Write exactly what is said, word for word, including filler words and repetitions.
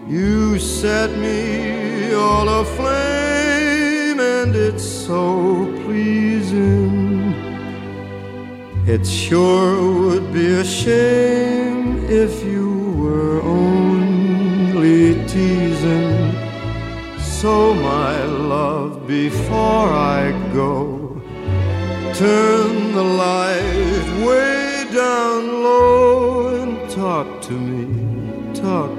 You set me all aflame, and it's so pleasing. It sure would be a shame if you were only teasing. So my love, before I go, turn the light way down low and talk to me, talk